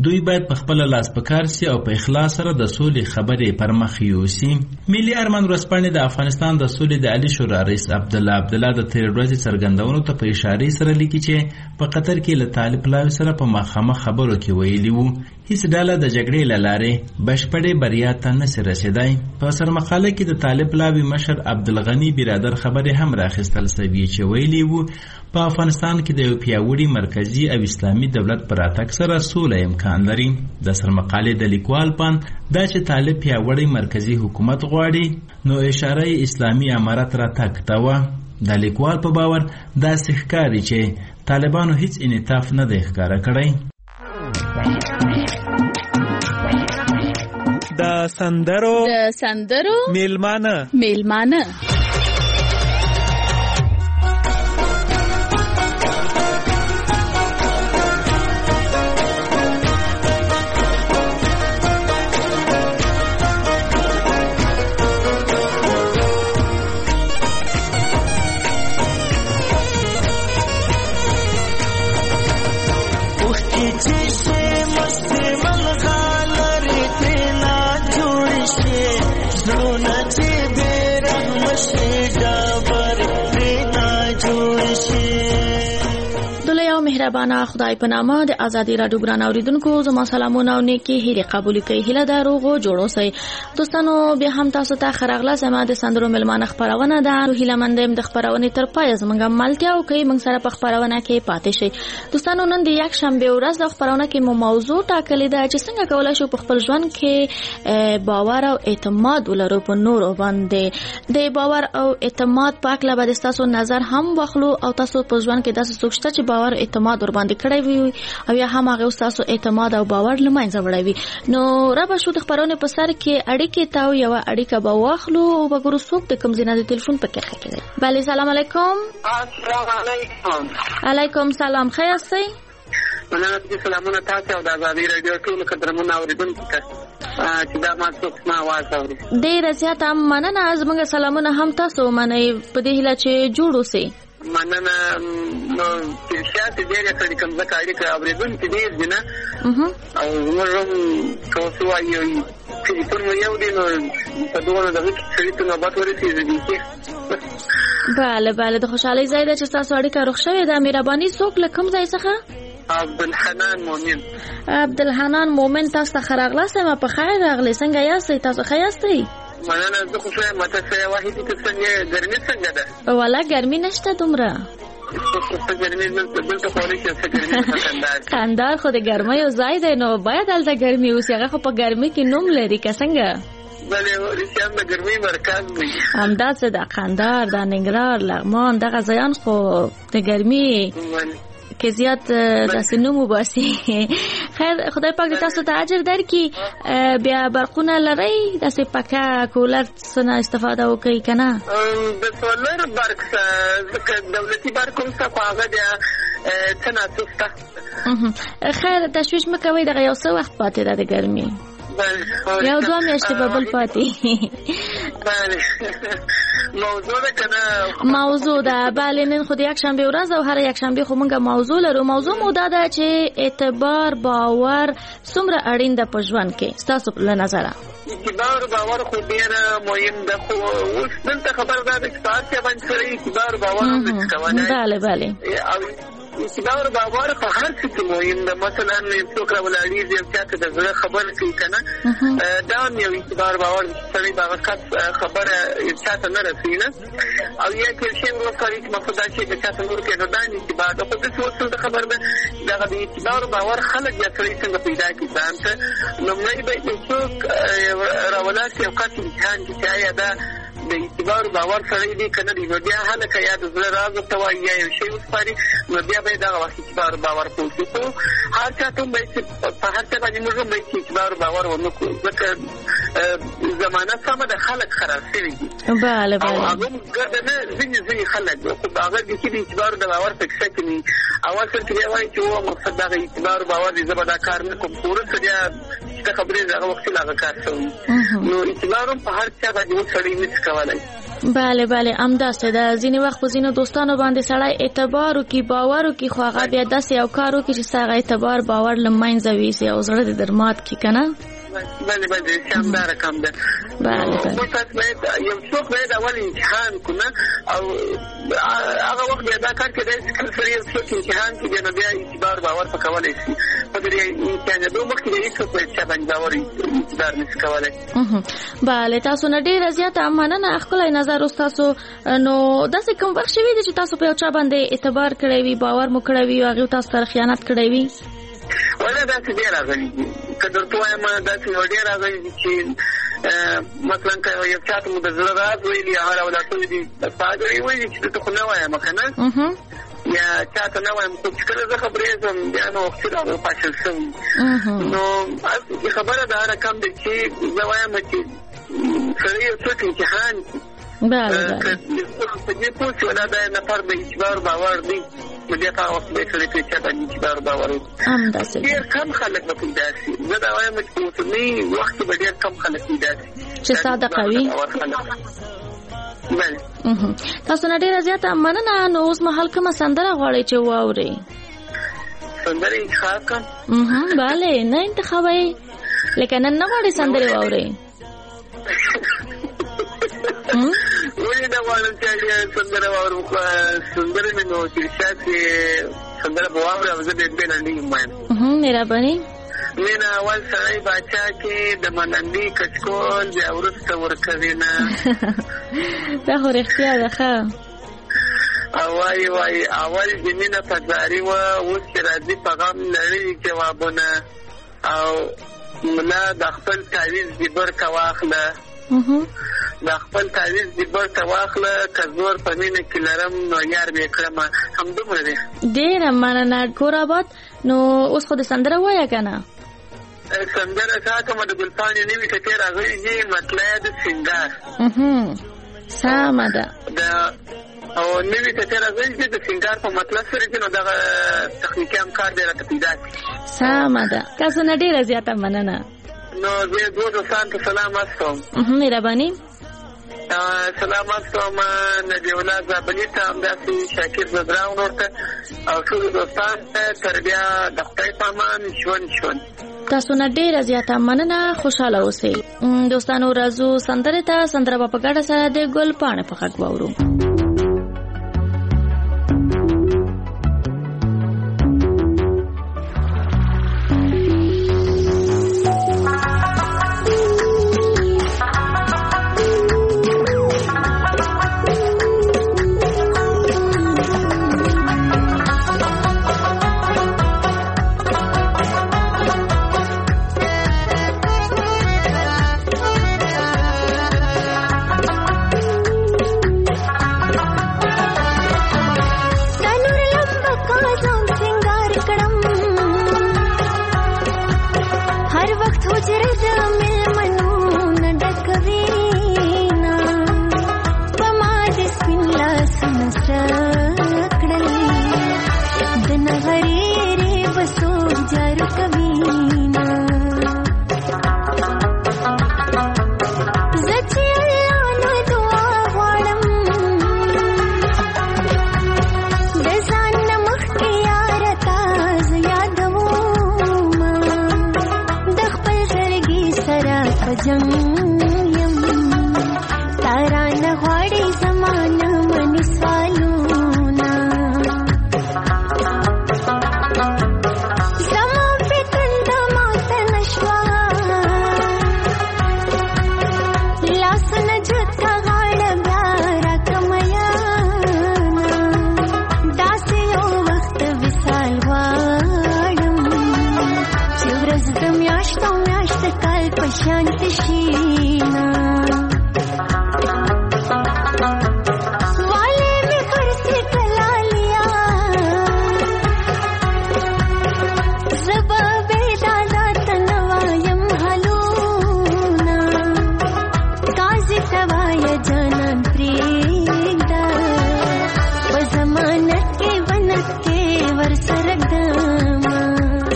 دوی باید په خپل لاس پکار سي او په اخلاص سره د سولې خبرې پر مخ یوسي. ملي ارمان ورځپاڼې د افغانستان د سولې د عالی شورا رئیس عبدالله د تیر ورځې څرګندونو ته په اشاره سره لیکي چې په قطر کې له طالب لاوي سره په مخامخ خبرو کې ویلي وو هیڅ ډله د جګړې له لارې بشپړې بریا ته نشي رسیدای. په سرمقاله کې د طالب لاوي مشر عبدالغني برادر خبرې هم راخیستل سوي چې ویلي وو په افغانستان کې د یو پیاوړي مرکزی او اسلامي دولت پر راتګ سره سوله امکان لري. د سرمقالې د لیکوال پان دا چې طالب پیاوړي مرکزی حکومت غواړي نو اشاره اسلامي امارت راتګ ته و. د لیکوال په باور دا ښکاري چې طالبانو هیڅ انعطاف نه دی ښکاره کړی. د سندرو میلمانه مهربانه خدای په نامه د ازادي رادیو ګران اوریدونکو زما سلامونه او نیکی هیله قبول کړئ. هیله دا روغو جوړو سي دوستانو بیا هم تاسو ته خراغله سما د سندرو ملمانه خبرونه ده. هیله مندم د خبرونه تر پای زمونږه ملتیا او کوي موږ سره په خبرونه کې پاتې شي. دوستانو نن د یک شنبه ورځ د خبرونه کې مو موضوع ټاکلې ده چې څنګه کولای شو په خپل ژوند کې باور او اعتماد ولرو په نور باندې. د باور او اعتماد په اړه به تاسو نظر هم واخلو او تاسو په ژوند کې داسې څه شته چې باور اعتماد ور باندې کړی وي او یا هم هغه تاسو اعتماد او باور لمنځه وړوي. نو را به شو د خبرونه په سر کې اړیکې تاو یو اړیکه به واخلو او وګورو څوک د کوم زینه د ټلیفون په کې خکې. بله سلام علیکم. السلام علیکم. علیکم سلام. خیر سي؟ مننه چې سلامونه تاسو او د ازادي رادیو ټول قدرمنو اوریدونکو ته چې دا ما څوک ما आवाज اوري. ډیر زیات مننه زموږ سلامونه هم تاسو منئ په دې هیله چې جوړو سي. مننه چې شاته ډیره کړي کوم ځکه اړیکه اوریدونکو ډیر دي نه او موږ تاسو وایو چې په یو دین په دوه دغه کې څه نه بات ورسېږي. بله د خوشحالي ځای ده چې تاسو اړیکه روښ شوې ده. مهرباني څوک له کوم ځای څخه؟ عبدالحنان مومن. تاسو ته خراغله سم په خیر راغلی. څنګه یاستئ؟ تاسو ښه یاستئ؟ مننه زه خو ښه یم. تاسو واحد چې څنګه ګرمي څنګه ده؟ ولا ګرمي نشته دومره. کندهار خو د ګرمۍ یو ځای دی نو باید هلته ګرمي اوسي. هغه خو په ګرمۍ کې نوم لري که څنګه؟ بله رښتیا د ګرمۍ مرکز دی. همداسې د کندهار د ننګرهار لغمان دغه ځایان خو د ګرمۍ کې زیات داسې نوم وباسي. خیر خدای پاک دې تاسو ته اجر درکړي. بیا برقونه لرئ داسې پکه کولر څخه استفاده وکړئ که نه؟ د سولر برق څخه دولتي برق هم څه خو هغه د څه ناڅوک شته. خیر تشویش مه کوئ. دغه یو څه وخت پاتې ده د ګرمۍ. یو دوه میاشتې به بل پاتې. موضوع ده کنه؟ موضوع ده. بله نن خو د یک شنبه ورځ او هر یک شنبه خو موږ موضوع لرو. موضوع مو دا ده چې اعتبار باور څومره اړین ده په ژوند کې ستاسو له نظره؟ اعتبار باور خو ډېر مهم ده خو اوس دلته خبر ده چې تاسو باندې سره اعتبار باور هم کوي. بله اعتبار باور په هر څه کې مهم ده. مثلا څوک راولړي چې چاته د زړه خبر کوي کنه دا یو اعتبار باور سره دا خبره چاته نه رسي نه او یا چې شی ورکړي چې مفروض چې چاته نور کې نه داني اعتبار د خو د څه خبر ده دا د اعتبار باور خلک یا څنګه پیدا کی ځان ته لمړی به څوک راولړي او کاټ امتحان کې آیا دا د اعتبار باور سره دې کنه دی نو بیا هلکه یا د زړه راز ته وایي یا یو شی وسپاري نو بیا به دا اعتبار باور کوي. خو هر چا ته به په هر څه باندې موږ به اعتبار باور ونکړو ځکه زمانه سمه د خلک خراب شوي دي. بله هغه ګردنه ځینې خلک خو هغه د کې اعتبار د باور په څه کې نه اول څه کې وایي چې و مقصد دا اعتبار باور دې زبر دا کار نه کوم پوره بیا د خبرې هغه وخت لا کار کوي نو اعتبار په هر څه باندې وسړي نه کولای. بله بله همداسې ده. ځینې وخت په ځینو دوستانو باندې سړی اعتبار وکړي باور وکړي خو هغه بیا داسې یو کار وکړي چې ستا هغه اعتبار باور له منځه ویسي او زړه دې در مات کړي که نه. بله بله شانداره کم ده. بله بله موږ تاسو باید یو څوک باید اول امتحان کړو او هغه وخت بیا دا کار کېدای شي کله سړی یو څوک امتحان کړي نو بیا اعتبار باور په کولی شي په دې امتحانېدو مخکې د هېڅوک باید چا باندې باور اعتبار نشي کولی. بله تاسو نه ډېره زیاته مننه. ښکلی نظر اوس تاسو. نو داسې کوم وخت شوي دی چې تاسو په یو چا باندې اعتبار کړی وي باور مو کړی وي او هغې تاسو سره خیانت کړی وي؟ ولا داسې ډېر راغلي دي که درته وایم داسې یو ډېر راغلي دي چې مثلا که یو چا ته مو د زړه راز ویلي هغه راولاټوي دي پاګړې ویلي چې درته خو نه وایم که نه یا چا ته نه وایم خو چې کله زه خبرېږم بیا نو وختي راغله پاشل شوي نو خبره د هر رقم دی چې زه وایم چې سړی یو څوک امتحان که په دې پوه شي ولا دا نفر د اعتبار باور دی نو بیا هغه وخت به یې سړی په چا باندې اعتبار باور وکړي. ډېر کم خلک به پیدا شي. زه دا وایم چې په اوسني وخت کې به ډېر کم خلک پیدا شي چې صادقه وي. تاسو نه ډېره زیاته مننه. نو اوس مهال کومه سندره غواړئ چې واورئ؟ سندرې انتخاب کړم؟ بله نه انتخابوئ لکه نن نه غواړئ سندرې واورئ؟ ولې نه غواړم چې سندره واورم سندرې مې نو چې شاسې سندره به واورم او زه ډېر لنډۍ یم وایم. مهرباني. مینه اول سړی باچا کې د ملنډۍ کچکول بیا وروسته ورکوي نه. دا خو رښتیا ده ښه. وایي اول د مینه په زاري وه اوس چې راځي په غم لړۍ جوابونه او ملا د خپل تعویض د برکه واخله د خپل تعویض د برکه واخله که زور په مینه کې لرم نو یار به یې کړمه. همدومره دی. ډېره مننه کور آباد. نو اوس خو د سندره وایه که نه؟ سندره کا کومه د ګلپاڼې نوي ټکي راغلي دي مطلع د سینګار. سمه ده. او نوي ټکي راغلي دي د سینګار په مطلب سره چې نو دغه تخنیکي همکار دی راته پیدا شي. سمه ده. تاسو نه ډېره زیاته مننه. نو زه دوه دوستانو ته سلام استوم. مهرباني. سلام استوم نبی الله زابلي ته همداسې شاکر زدراون ورته او ټولو دوستانو ته تر بیا د خدای په امان ژوند. تاسو نه ډېره زیاته مننه. خوشحاله اوسئ. دوستانو راځو سندرې ته. سندره به په ګډه سره د ګل پاڼې په غږ واورو.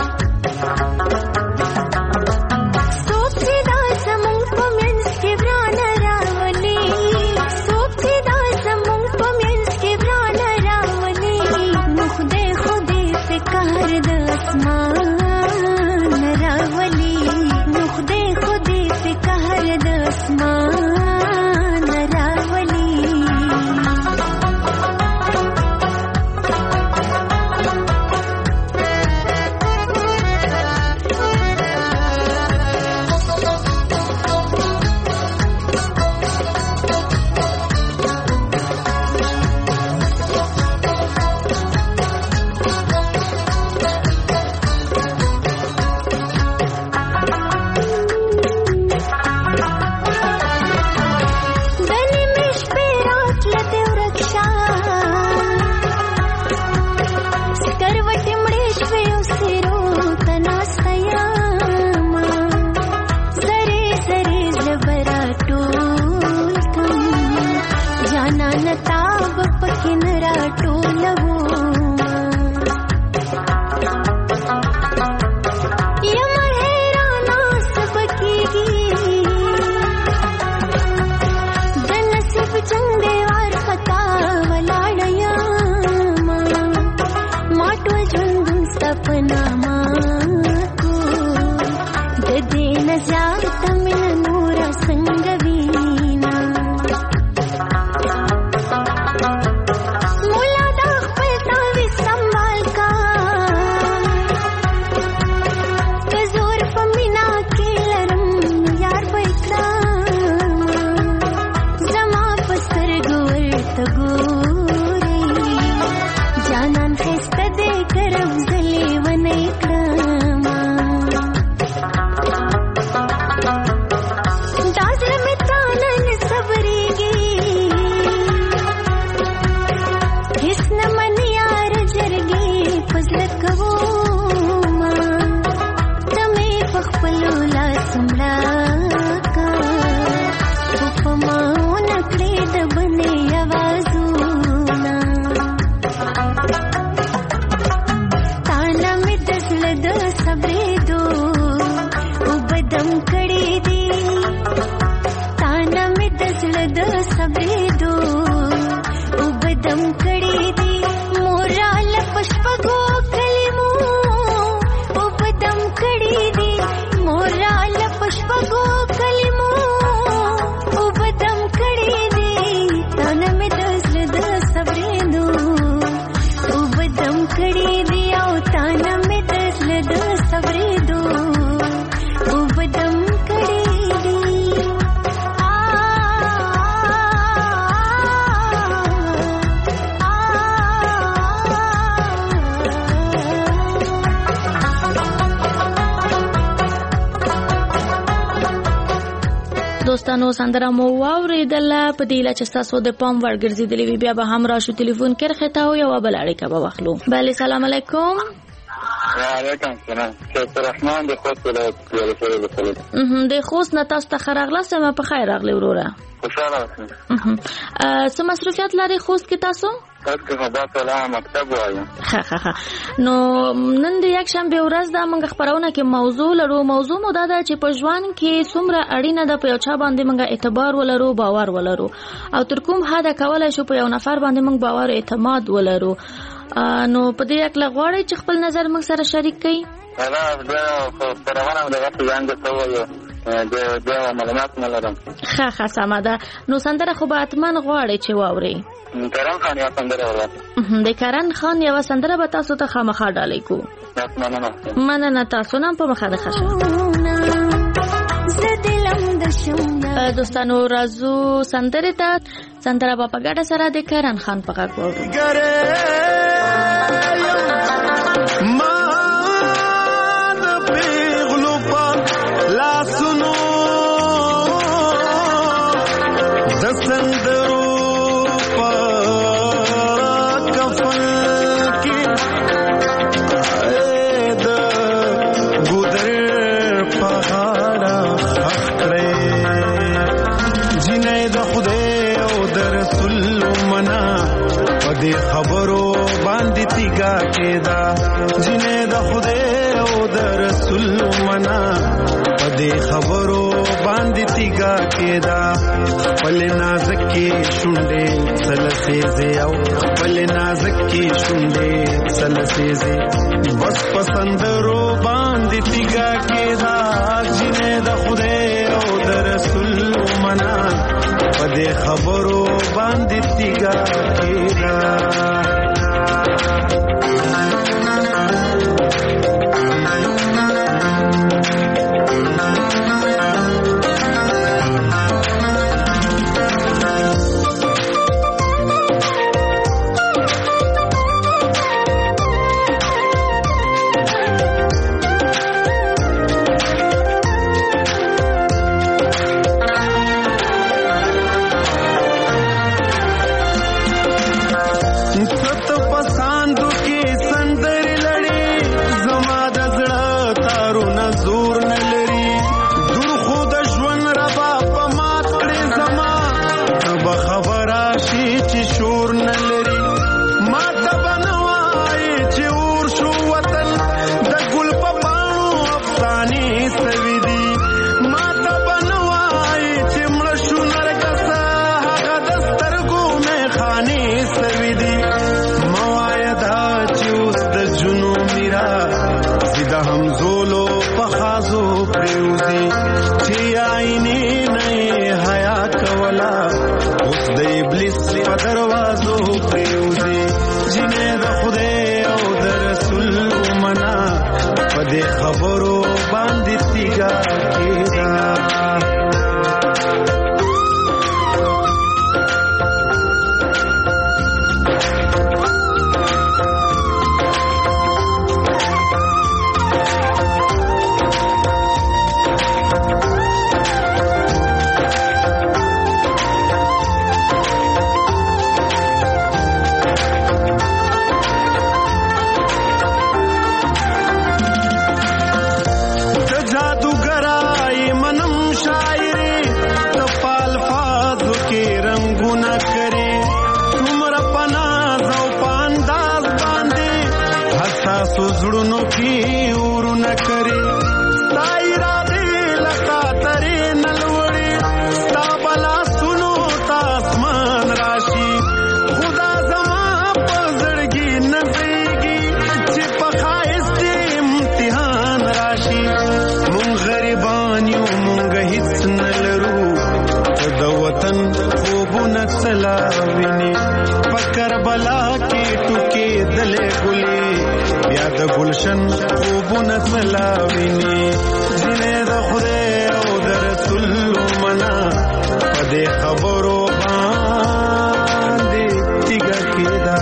Soap se da samung ko mens ke پخپلو لاسمړه کا په ما نکړې د بنې आवाजونه تانا مې دسل د صبرې دو او بدم کړې دي تانا مې دسل د صبرې دو او بدم کړې دي مورال پشپغو کلمو او بدم کړې دي مورال پشپغو کلمو او بدم کړې دي تانا مې دسل د صبرې دو او بدم کړې دي او تانا مې دسل د صبرې دو او بدم کړې دي دوستانو سندره مو واوریدله په دې لچ تاسو د پام ورګرځیدلې وی بیا به هم راشو ټلیفون کې خطا او یو بل اړیکه به واخلو. بله سلام علیکم. وعلیکم السلام. شیخ الرحمن د خوست ولایت د خوست نه تاسو ته خراغله سم په خیر راغلی وروره. خوشاله اوسئ. څه مصروفیت لري خوست کې تاسو؟ تاسو په باطله مکتب وایم. ها نو نن د یک شنبه ورځ د موږ خبرونه کې موضوع لرو. موضوع مو دا ده چې په ژوند کې څومره اړینه ده په یو چا باندې موږ اعتبار ولرو، باور ولرو، او تر کوم حده کولای شو په یو نفر باندې موږ باور او اعتماد ولرو. نو په دې اړه غواړئ چې خپل نظر موږ سره شریک کړئ؟ دا پرونه د وخت ځان د توو د معلومات نه لرم. ښه سمه ده. نو سندره خو به اتمن غواړئ چې واورئ. کرن خان یو سندره وره. د کرن خان یو سندره به تاسو ته خامخا ډالۍ کو. مننه تاسو نام په مخه ده خشه. دوستانو راځو سندره ته. سندره به په ګډه سره د کرن خان په غږ واورو. خبرو باندې تیګه کېدا جنې د خدای او د رسول منا پدې خبرو باندې تیګه کېدا خپل نازک کې شونډې سلسېزه او خپل نازک کې شونډې سلسېزه بس پسندرو باندې تیګه کېدا جنې د خدای او د رسول منا پدې خبرو باندې تیګه کېدا گلشن خوبونه سلاویني جنې د خدای او د رسول منا پدې خبرو باندې تیګه کېدا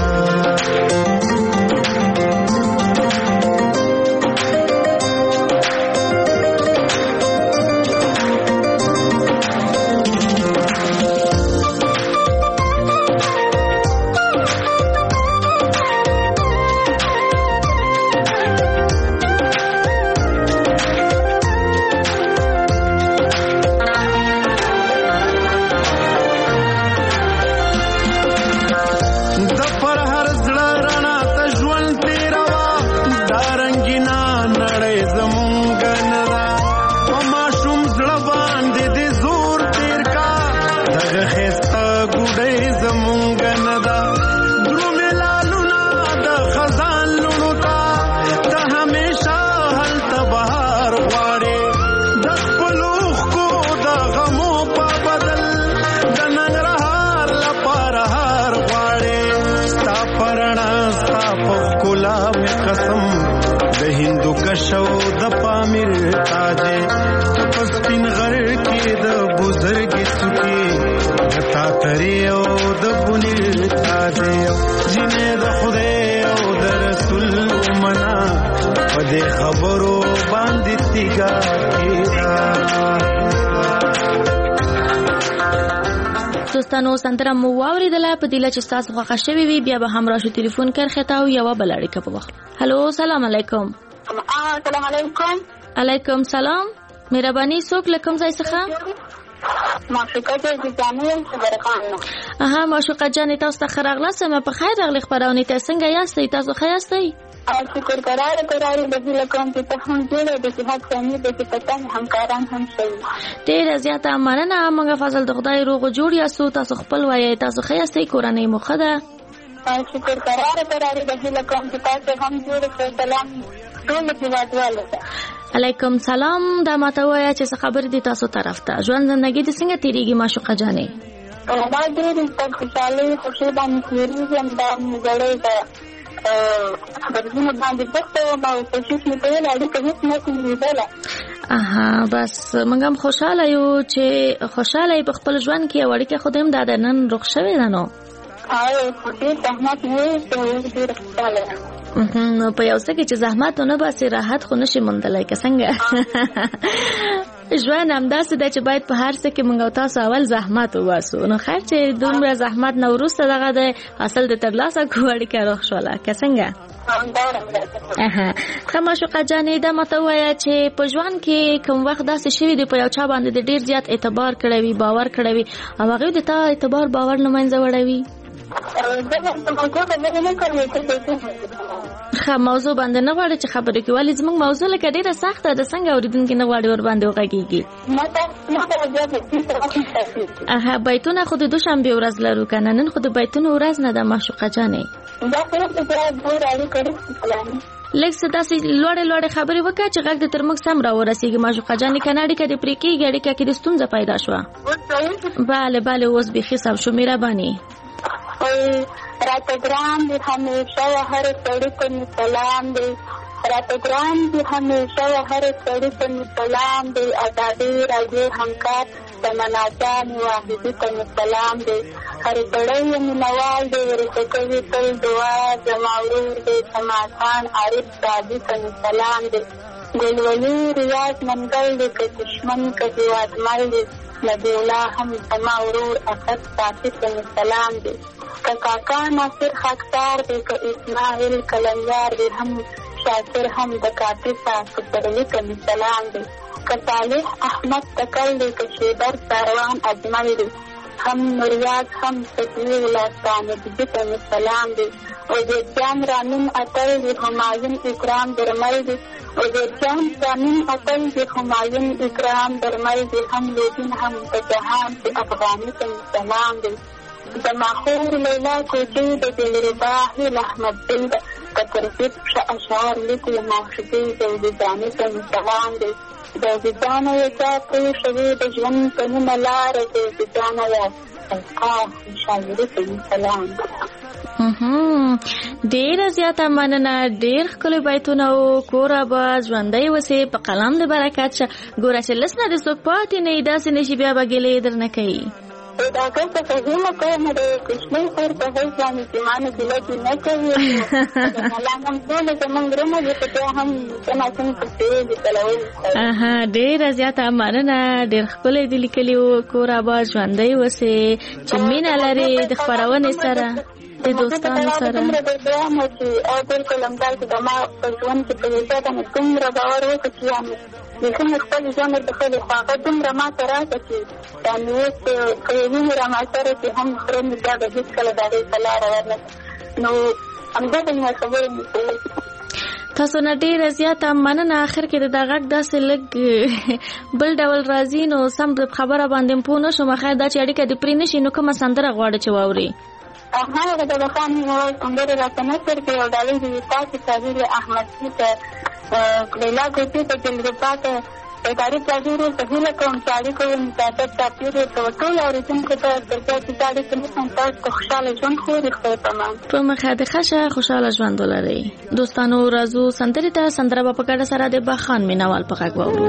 شو د پامیر تاجه پسپین غر کې د بزرګي څوکي تا ترې او د بنیر تاجه جنې د خدای او د رسول منا پدې خبرو باندې تیګا کېدا. دوستانو سندره مو واوریدله په دله چې تاسو خوښه شوي وي بیا به هم راشو ټلیفون کرخه او یو بل اړیکه په وخت. هلو سلام علیکم. السلام علیکم. علیکم سلام. مهرباني څوک له کوم ځای څخه؟ معشوقه جانې خبرخان. معشوقه جانې تاسو ته ښه راغلاست. په خیر راغلی خپرونې ته. څنګه یاستئ؟ تاسو ښه یاستئ؟ شکر قرار د هیله کوم چې ته هم جوړه د صحت سمې د پتن همکاران هم شي. ډېره زیاته مننه. موږ فضل د خدای روغ جوړ یاستو. تاسو خپل وایئ تاسو ښه یاستئ؟ کورنۍ مو ښه ده؟ شکر قرار د هیله کوم چې تاسو هم جوړه کړئ. سلام ټول هیوادوالو ته. علیکم سلام. دا ماته وایه چې څه خبرې دي تاسو طرف ته؟ ژوند زندګي دې څنګه تېرېږي معشوقه جانې؟ دا ډېرې خوشحالۍ خوښۍ باندې تېرېږي. دا مګړۍ ده خبرونه باندې بسته ما کوشش مې کوله اړیکه هېڅ نه شم لیدله. بس موږ هم خوشحاله یو چې خوشحاله یې په خپل ژوند کې او اړیکه خو دې هم دا د نن رخ شوې ده. نو ډېر زحمت مې وایست ډېره خوشحاله یم. په یو څه کې چې زحمت ونه باسي راحت خو نشي موندلی که څنګه. ژوند همداسې ده چې باید په هر څه کې موږ او تاسو اول زحمت وباسو. نو خیر چې دومره زحمت نه وروسته دغه د حاصل د ترلاسه کړو اړیکه روغ شوله که څنګه. ښه معشوقه جانې دا ماته ووایه چې په ژوند کې کوم وخت داسې شوي دي په یو چا باندې د ډېر زیات اعتبار کړی وي باور کړی وي او هغوی د تا اعتبار باور له منځه وړوي؟ موضوع باندې نه غواړي چې خبرې کوي. ولې زموږ موضوع لکه ډېره سخته ده څنګه اورېدونکي نه غواړي ور باندې وغږېږي؟ بیتونه خو د دوشنبې ورځ لرو که نه؟ نن خو د بیتونو ورځ نه ده معشوقه جانې. لږ څه داسې لوړې خبرې وکړه چې غږ دې تر موږ سم راورسېږي معشوقه جانې. که نه اړیکه دې پرې کېږي اړیکه کې د ستونزه پیدا شوه. بله اوس بیخي سم شو. مهرباني. راته ګران دي همیشه و هر سړي ته مې سلام دی. راته ګران دي همیشه و هر سړي ته مې سلام دی. ازادي راډیو همکار تمنا جان واحدي ته مې سلام دی. هر سړی یې مینوال دی ورته کوي تل دعا. زما ورور دی سماخان عارف سادي ته مې سلام دی. ګلولي ریاض منګل دی که دشمن که هېوادمل دی. نبی الله هم زما ورور اسد صافي ته مې سلام دی. که کاکا ناصر خاکسار دی که اسماعیل کلنجار دی هم شاکر هم د کافي صاحب پسرلي ته مې سلام دی. که صالح احمد تکل دی که شیبر ساروان اجمل دی هم نوریاز هم صفوي ولستانه دي ته مې سلام دی. وزیرجان رامین اتل دی همایون اکرام درمل دی. وزیرجان رامین اتل دی همایون اکرام درمل دی هم لودین هم د جهان دی افغاني ته مې سلام دی. د ماخور لیلا کوچی د دلربا هیل احمد دل که ترتیب ښه اشعار لیکي موشدي جوزجانې ته مې سلام دی. جوزجانه یې چا پرېښوي د ژوند په نیمه لاره جوزجانه یې القا شاعري ته مې سلام دی. ډیر زیاته مننه. ډیر ښکلي بیتونه او کور آباد ژوندی اوسې په قلم د برکت شه. ګوره چې لس نه د څوک پاتې نه وي داسې نه شي بیا به ګیلې درنه کوي. ډاکټر ته فهمه کوم د کوچنۍ خور په هیڅ باندې چې مانه ګیله نه کوي. ملامم ټول زمونږ غرونه دي چې هم څنګه پکې دي تلول. ډیر زیاته مننه. ډیر ښکلي دي لیکلي او کور آباد ژوندی اوسې چې مینه لري د خپرونې سره د دوستانو سره. او بالکل همدا چې ما په ژوند کې په دې باندې څومره باور وکړ چې لیکن خپل ژوند د خپل خواږه دومره ما ته راځي چې دا نیوز کوي را ما سره چې هم خره مې دا د هیڅ کله د دې لاره ورنه نو همدا د ما خبرې تاسو نه ډیره زیاته مننه. اخر کې د غږ داسې لږ بل ډول راځي نو سم د خبره باندې پوه نه شوم. خیر دا چې اړیکه دې پرې نشي نو کومه سندره غواړئ چې واورئ؟ هغه د بخان یو سندره راته نثر کې یو ډالۍ دي تاسو تعبیر احمد ته لیلا کوټې ته جلګپاته اداري تعبیر ته هله کوم چاري کوم تاسو تعبیر ته ټول اوریدونکو ته درته تعبیر کوم تاسو خوشاله ژوند خو دې خو تمام په مخه د خشه خوشاله ژوند ولري. دوستانو راځو سندرې ته. سندره په ګډه سره د بخان مینوال په غږ واورو.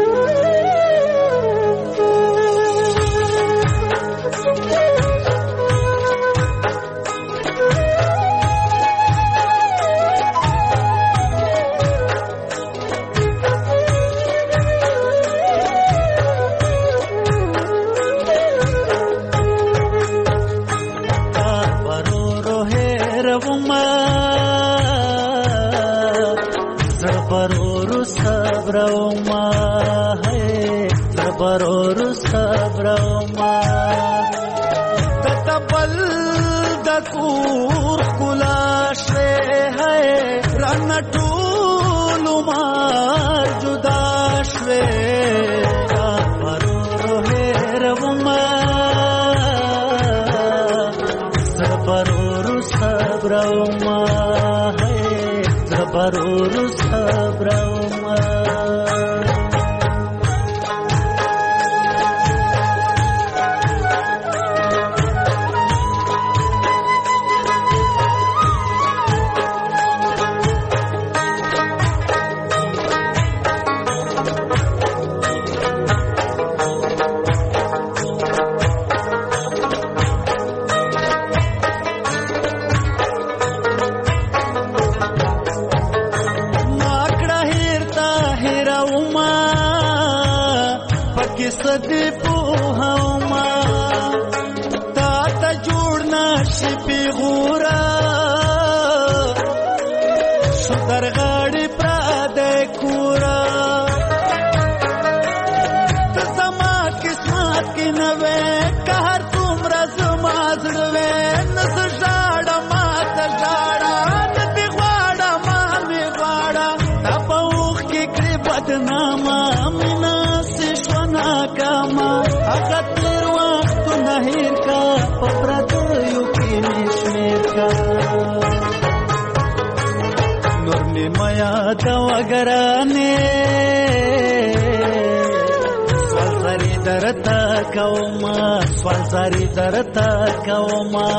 سوالزاری درتا کوما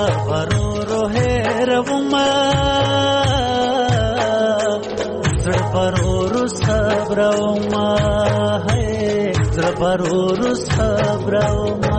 پرورو هیروما زړه پرورو صبروما زړه پرورو صبروما.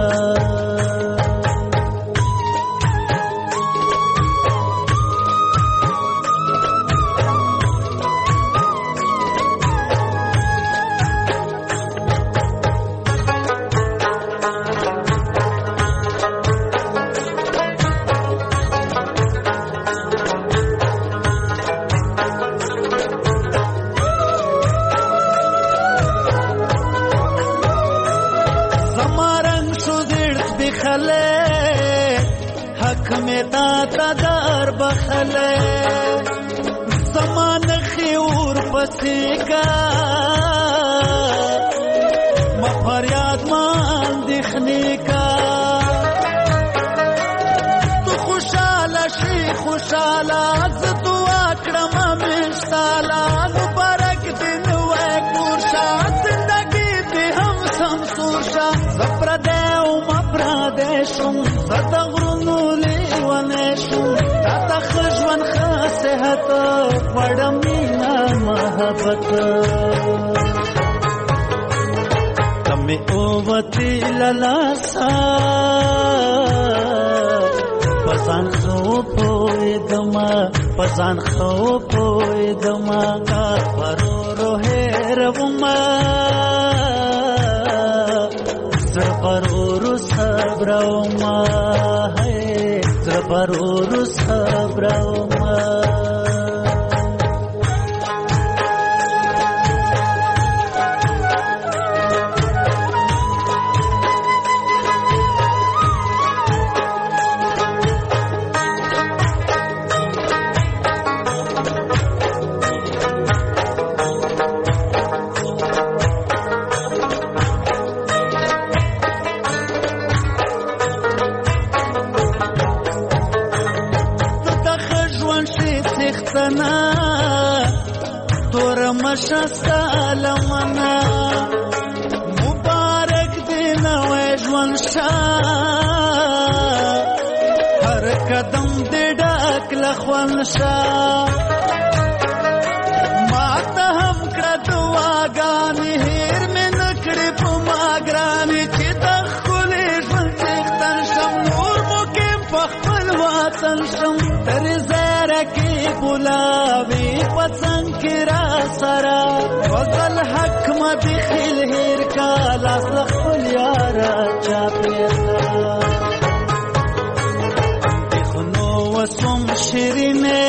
زمان خیور پسیکا مفریاد مان دخنی کا تو خوشالا شی خوشالا زدو اکرم مشتالا مبارک دن وی کورشا زندگی دی هم سمسورشا زپردیو مپردیشم زدغرنو لیوانیشم تاتخ محبت بڑا مینا محبت تمہیں اوتی للاسا پسان خو پوی دما پسان خو پوی دما کار پرو روحے روما زر پرور صبروما ہے زر پرور صبروما شستا لمنا مبارک دین وجوان شاه هر قدم دې ډاک لخوان شاه ما ته هم کړه دعاګانې هېر مې نه کړې په ما ګرانې چې د ښکلې ژوند څښتن شم نور مقیم په خپل وطن شم تر زیاره کې بولاوي په څنګ کې را سره وزل حق مدی خیل هیر کا لاس خپل یارا چاپیرا دخنو وسم شیرینه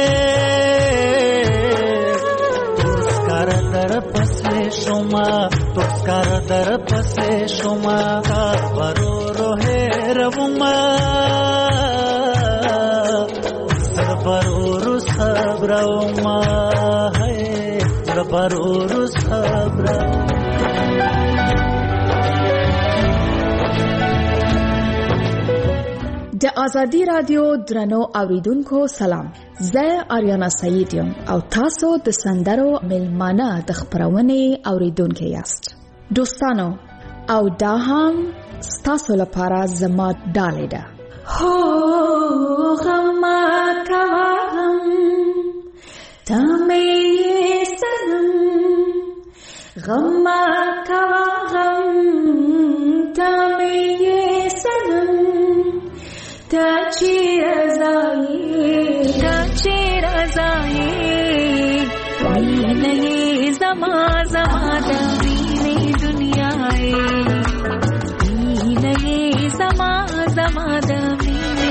تسکار در پسې شما تسکار در پسې شما کار ورو هیر وما سر پرور صبر وما پرور صبر د آزادی رادیو درنو اوریدونکو سلام. زه آریانا سعید یم او تاسو د سندرو ملمانه د خبرونې اوریدونکو یاست. دوستانو او دا هم ستاسو لپاره زما ډالۍ ده. هو غم کوم تمه سنم غم کوا غم تمه سنم تا چیر زایی وینه زما دمینه دنیای وینه زما دمینه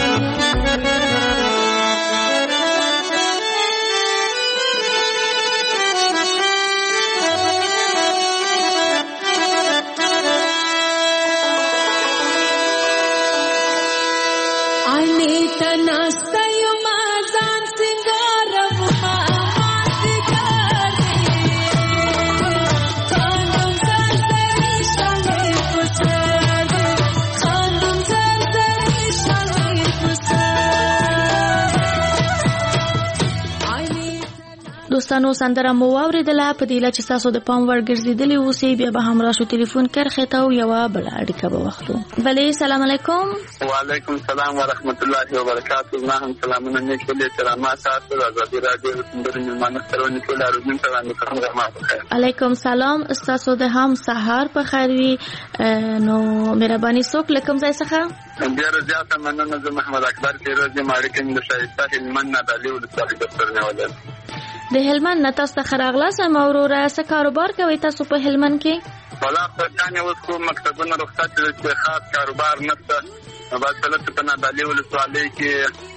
دوستانو سندره مو واوریدله په دې لاره چې تاسو د پام وړ ګرځېدلي اوسئ بیا به هم راشو ټلیفون کرښې ته او یوه بله اړیکه به واخلو. بلې سلام علیکم. وعلیکم السلام ورحمت الله وبرکاتو. زما هم سلامونه نیک ولې احترامات تاسو د ازادي راډیو د سندرو مېلمانه خپرونې ټول اورېدونکو ته وړاندې کوم. زما په خیر. علیکم سلام. ستاسو د هم سهار په خیر وي. نو مهرباني څوک له کوم ځای څخه؟ ډېره زیاته مننه. زه محمد اکبر فیروز یم. اړیکه مې د ښایسته هلمند نه د علي ولسوالۍ دفتر نیولې. د هلمند نه تاسو ته ښه راغلاست. وروره څه کاروبار کوئ تاسو په هلمند کې؟ والله خدای اوس کوم مکتبونه رخصت دي چې خاص کاروبار نشته. بس دلته په نادالي ولسوالۍ کې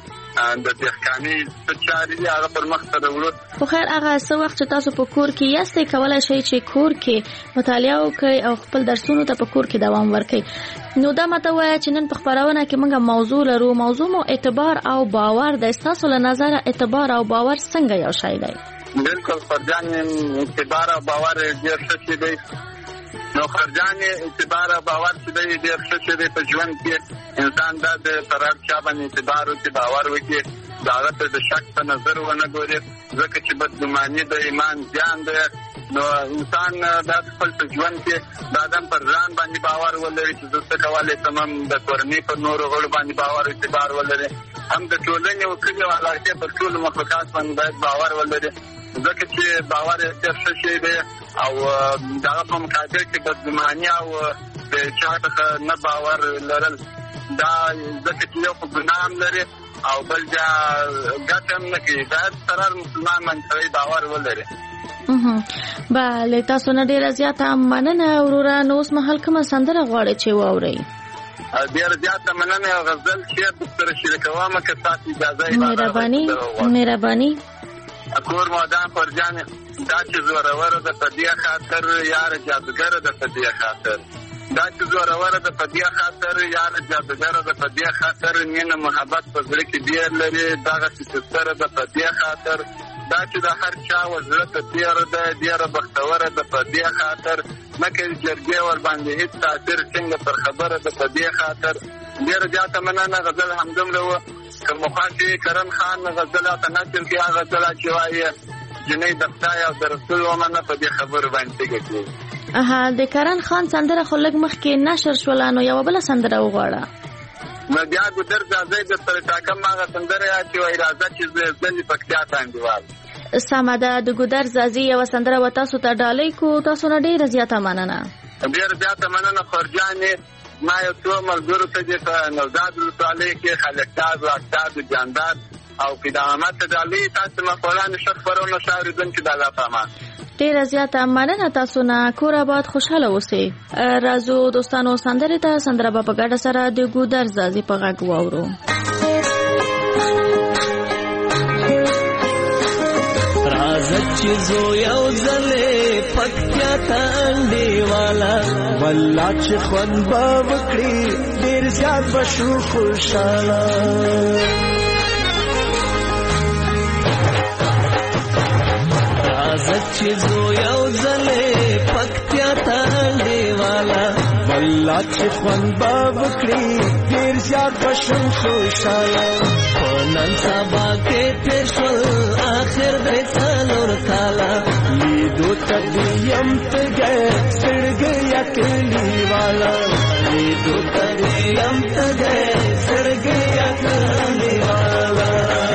د دهقانۍ څه چارې دي هغه پر مخ ته وړو. خو خیر هغه څه وخت چې تاسو په کور کې یاستئ کولی شئ چې کور کې مطالعه وکړئ او خپل درسونو ته په کور کې دوام ورکړئ. نو دا ماته وایه چې نن په خپرونه کې موږ موضوع لرو. موضوع مو اعتبار او باور دی. ستاسو له نظره اعتبار او باور څنګه یو شی دی؟ بالکل فرجان اعتبار او باور ډېر ښه شی دی. نو خرجان اعتبار او باور چې دی ډېر ښه شی دی په ژوند کې. انسان دا د قرار چا باندې اعتبار او باور وکړي د هغه ته د شک په نظر ونه ګوري ځکه چې بدګماني د ایمان زیان دی. نو انسان دا خپل په ژوند کې د آدم پر ځان باندې باور ولري چې زه څه کولی شم، د کورنۍ پر نورو غړو باندې باور اعتبار ولري. هم د ټولنې او کلي او علاقې پر ټولو مخلوقات باندې باید باور ولري، ځکه چې باور یې ډېر ښه شی دی او د هغه په مقابل کې بدګماني او د چا څخه نه باور لرل دا ځکه چې یو خو ګناه هم لري او بل بیا ګټه هم نه کوي. باید سره مسلمان باندې باور ولري. بله، تاسو نه ډېره زیاته مننه وروره. نو اوس مهال کومه سندره غواړئ چې واورئ؟ ډېره زیاته مننه. غزل شعر درسره شریکوم که تاسو اجازه یې مهرباني. کور مودان پر جان دا چې زوروره ده په دې خاطر یار جادوګره ده په دې خاطر، دا چې زوروره ده په دې خاطر یار جادوګره ده په دې خاطر، مینه محبت په زړه کې ډېر لري دغه سره ده په دې خاطر، دا چې د هر چا وزړه ته تېر ده ډېره بختوره ده په دې خاطر، نه کوي جرګې ور باندې هېڅ تاثیر څنګه پر خبره ده په دې خاطر. ډېره زیاته مننه. غزل همدومره وه. که مخاطي کرم خان غزل ته نسل کې هغه غزل چې وایي جنۍ د خدای او د رسول ومنه په دې خبرو باندې ټیکه کوي. د کرن خان سندره خو لږ مخکې نشر شوله، نو یوه بله سندره وغواړه. نو بیا ګودر ځای درسره ټاکم هغه سندره چې وایي راځه چې زلي پکتیا ته انډیوال. سمه ده، د ګودر ځازي یوه سندره به تاسو ته ډالۍ کو. تاسو نه ډېره زیاته مننه. ډېره زیاته مننه خورجانې. ما یو څو ملګرو ته چې په نوزاد ولسوالۍ کې خالقتاز واکتاز جانداد او قدامت ته ډالۍ تاسو مقولان ښه خپرونه ښه اورېدونکي د الله په امان. ډېره زیاته مننه تاسو نه. کور آباد خوشحاله اوسئ. راځو دوستانو سندرې ته. سندره به په ګډه سره د ګودر ځازي په غږ واورو. راځه چې زو یو ځلې پکتیا ته انډیواله، والله چې خوند به وکړي ډېر زیات به شو خوشحاله. راځه چې زو یو ځلې پکتیا ته انډیواله، والله چې خوند به وکړي ډېر زیات به شو خوشحاله. په نن سبا کې تېر شول آخر درې څلور کاله، لیدو ته دیم تږی زړګی کلیواله، لیدو ته دیم تږی زړګی کلیواله.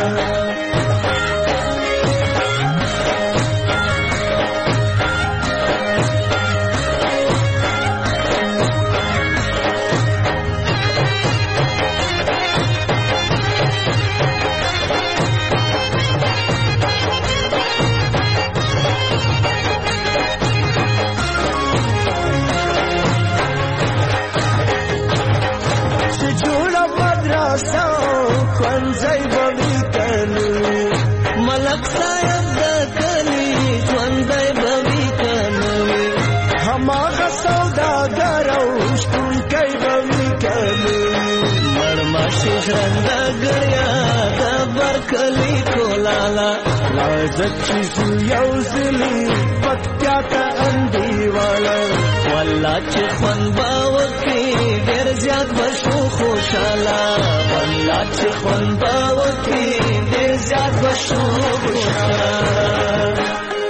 ملک صاحب د کلی ژوندی به وي که نه وي، هماغه سوداګر او شتونکی به وي که نه وي، مړماشي ژرنده ګړیا د برکلي کولاله، راځه چې زو یو ځلي پکتیا ته انډیواله، والله چې خوند به وکړي ډېر زیات به شو خوشحاله، والله چې خوند به وکړي ډېر زیات به شو خوشحاله.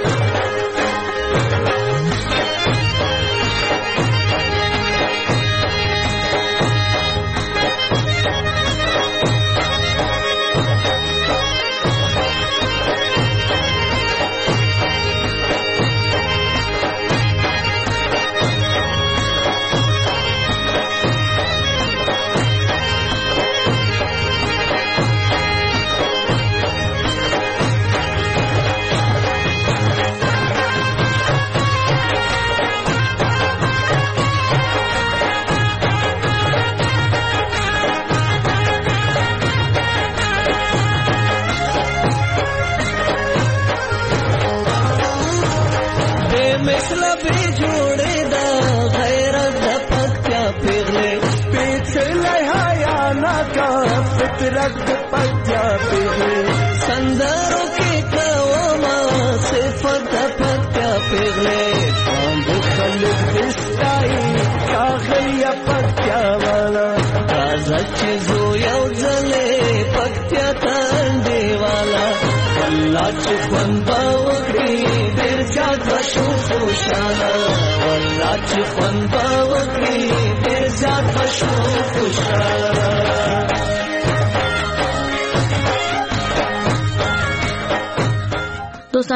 فطرت پکتیا پیغلے سندروں کے کوما صفت پکتیا پیغلے باندھ خلق دستائی کاغلیا پکتیا والا تازہ چیزو یو زلے پکتیا تانڈے والا واللہ چکن باوکری دیر جات بشو خوشانا واللہ چکن باوکری دیر جات بشو خوشانا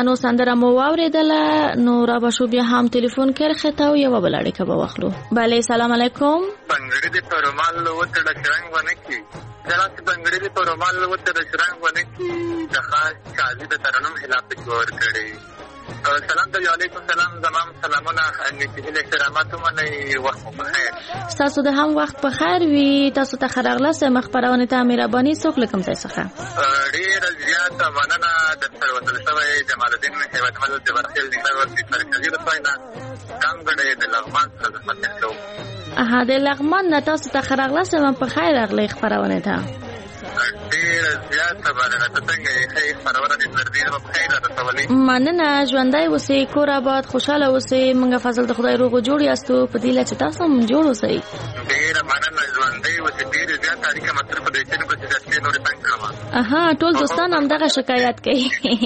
دوستانو سندره مو واوریدله نو را بشو بیا هم تلیفون کرخته او یو بل اړیکه به واخلو. بله سلام علیکم. بنګړي د پرمال وته د شرنګ ونه کی جلات بنګړي د پرمال وته د شرنګ ونه کی د خاص قاضي د ترنم خلاف جوړ کړي. سلام علیکم. سلام زمام سلامونه نیکه احترامات منه وخت بخیر. تاسو د هم وخت بخیر وي. تاسو ته خرغله سم خبرونه ته مهرباني څوک لکم تاسو ښه ډیر زیات مننه د سروتل شوی جمال الدین هیواد مل د ورخیل د ورته ترکیزي د پاینا څنګه د لغمان سره متکلو د لغمان نه تاسو ته خرغله سم په خیر اغلی خبرونه ته ډیر زیات مننه څنګه هي خبرونه د تردید په خیر راځولې. مننه ژوندۍ اوسئ کور آباد خوشاله اوسئ. موږ فضل د خدای روغ جوړ یاستو په دې لچ تاسو هم جوړ اوسئ. ډیر مننه ژوندۍ اوسئ. ډیر زیات اړیکه مصرف د دې په څیر چې نور څنګه ټول دوستان هم دغه شکایت کوي.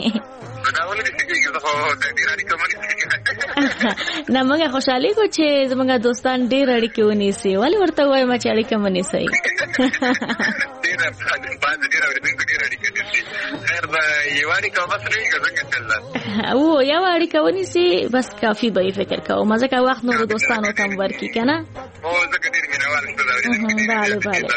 نه موږ خوشحالي کو چې زموږ دوستان ډیر اړیکې ونیسي. ولې ورته وایم چې اړیکه ونیسي؟ او یو اړیکه ونیسي بس کافي به فکر کوو. مزه کا وخت نور دوستانو ته ورکی کنه. بله بله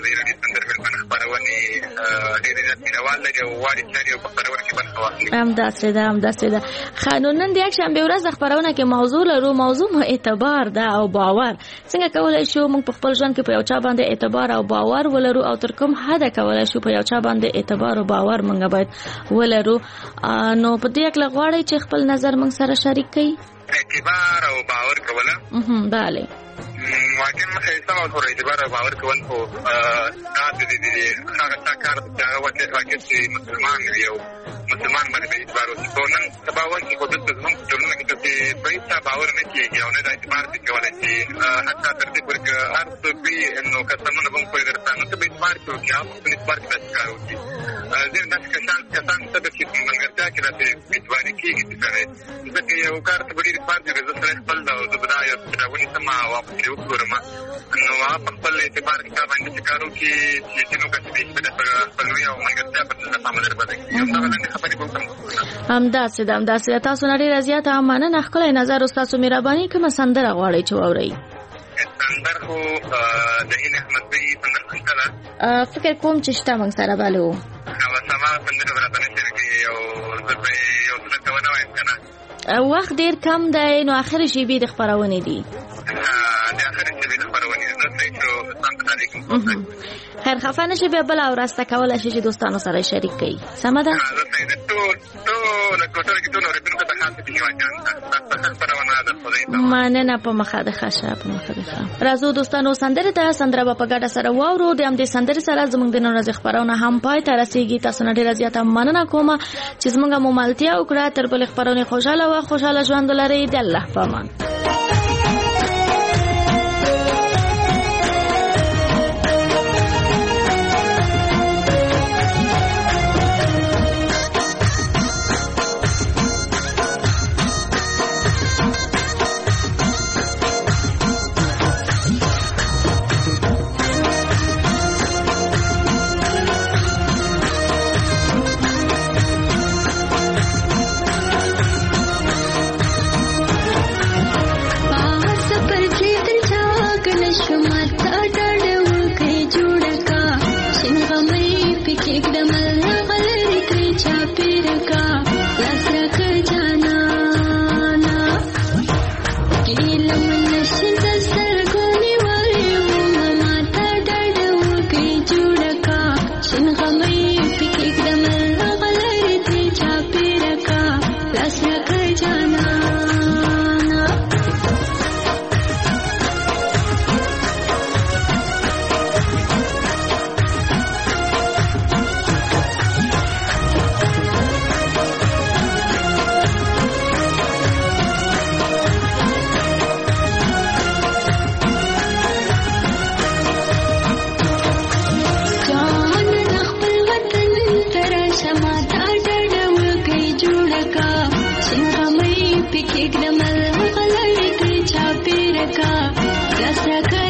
همداسې ده. قانونن د یک شنبه ورځ خبرونه کې موضوع لرو. موضوع مو اعتبار ده او باور. څنګه کولای شو موږ په خپل ژوند کې په یو چا باندې اعتبار او باور ولرو او تر کوم حد کولای شو په یو چا باندې اعتبار او باور موږ باید ولرو. نو په دې کې غواړی چې خپل نظر موږ سره شریک کړئ. اعتبار او باور کوله بله واقعا مخه او تر اعتبار او باور کول خو تاسو دې هغه کار چې هغه واقعي مسلمان دی او مسلمان باندې اعتبار او نن سبا وایي چې د زموږ ټولنه کې چې په باور نه کېږي او نه د اعتبار څخه کولای شي حتی تر دې پورې هر څه به نو کسانو به په درتانو ته به اعتبار کوي او په اعتبار کې کار وکړي. ځین داسې کسان څه د چې منګرتیا کې راځي اعتبار کېږي چې ځکه یو کار ته ډېر اعتبار دی زه خپل د بدايه تراونی سم واپس یو ګورم نو په خپل اعتبار کې باندې کارو کې چې نو کسې په خپل یو منګرتیا په تمام دربدې یو څه خبرې کوم. همداسې تاسو نه ډېر زیاته مننه. ښکلی نظر تاسو مهرباني کومه سندره غواړئ چې واورئ؟ سندر خو د هند احمد بي سندر خوشاله فکر کوم چې شته موږ سره بله و سما سندر برابر شي کې او زه په یو څه کوونه وایم کنه وخت ډېر کم دی نو اخر شیبې د خپرونې دي. د اخر شیبې د خپرونې خیر خفه نشي بیا بل او راسته کولای شي چې دوستانو سره شریک کړي. سمه ده مننه په مخه ده ښه په مخه ده. راځو دوستانو سندره ته سندره په ګډه سره واورو. د همدې سندرې سره زموږ د نن ورځې خبرونه هم پای ته رسیږي. تاسو نه ډېره زیاته مننه کوم چې زموږ مملتیا وکړه. تر بلې خبرونه خوشاله او خوشاله ژوند لرئ. د الله په امان. Ekdam al ghalay ke chapir ka rasa